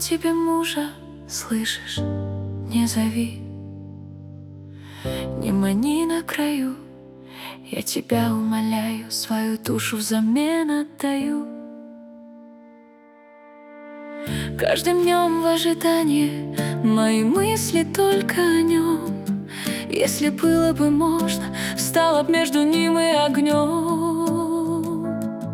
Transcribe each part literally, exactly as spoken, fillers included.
тебе мужа, слышишь, не зови, не мани на краю. Я тебя умоляю, свою душу взамен отдаю. Каждым днем в ожидании мои мысли только о нем. Если было бы можно, встала б между ним и огнем.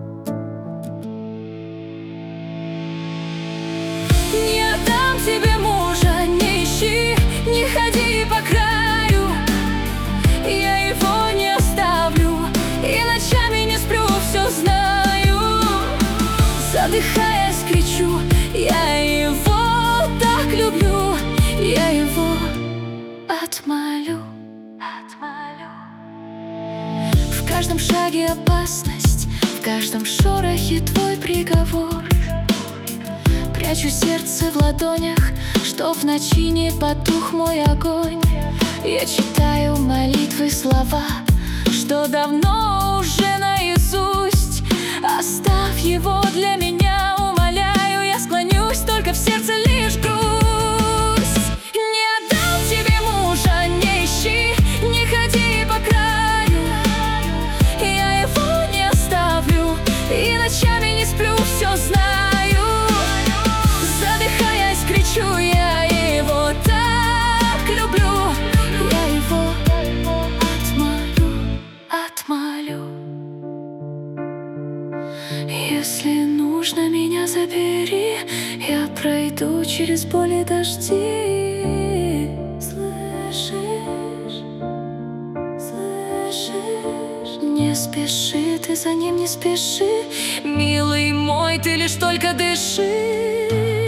Не отдам тебе мужа, не ищи, не ходи по краю. Я его не оставлю, и ночами не сплю, все знаю. Задыхаясь, кричу, я его так люблю, я его отмолю, отмолю. В каждом шаге опасность, в каждом шорохе твой приговор. Прячу сердце в ладонях, чтоб в ночи не потух мой огонь. Я читаю молитвы, слова, что давно уже наизусть. Оставь его для меня, умоляю, я склонюсь, только в сердце лишь грусть. Не отдам тебе мужа, не ищи, не ходи по краю. Я его не оставлю, и ночами не сплю, все знаю. Задыхаясь, кричу, я его так люблю, я его отмолю, отмолю. Если нужно, меня забери, я пройду через боль и дожди. Слышишь, слышишь? Не спеши, ты за ним не спеши, милый мой, ты лишь только дыши.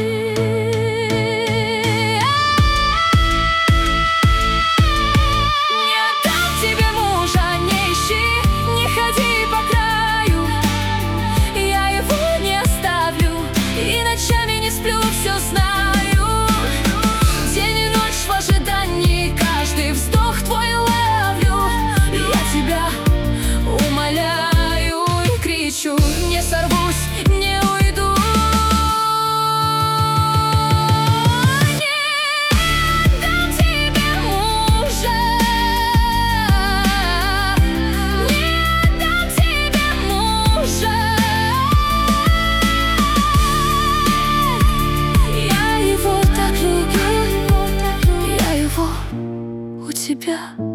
Все знаю, день и ночь в ожидании, каждый вздох твой ловлю. Я тебя умоляю и кричу, не сорвусь, не уйду. Не отдам тебе мужа, не отдам тебе мужа. У тебя